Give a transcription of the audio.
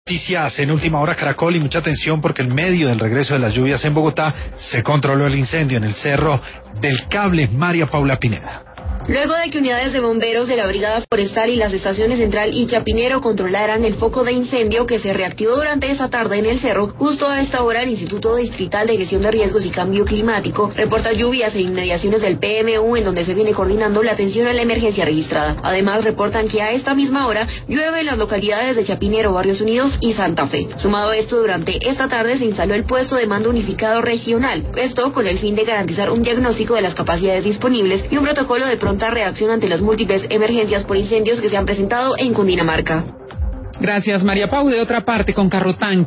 Noticias en última hora Caracol y mucha atención porque en medio del regreso de las lluvias en Bogotá se controló el incendio en el cerro del Cable. María Paula Pineda. Luego de que unidades de bomberos de la Brigada Forestal y las estaciones Central y Chapinero controlaran el foco de incendio que se reactivó durante esa tarde en el cerro, justo a esta hora el Instituto Distrital de Gestión de Riesgos y Cambio Climático reporta lluvias en inmediaciones del PMU en donde se viene coordinando la atención a la emergencia registrada. Además reportan que a esta misma hora llueve en las localidades de Chapinero, Barrios Unidos y Santa Fe. Sumado a esto, durante esta tarde se instaló el puesto de mando unificado regional, esto con el fin de garantizar un diagnóstico de las capacidades disponibles y un protocolo de pronta reacción ante las múltiples emergencias por incendios que se han presentado en Cundinamarca. Gracias, María Pau. De otra parte, con Carrotán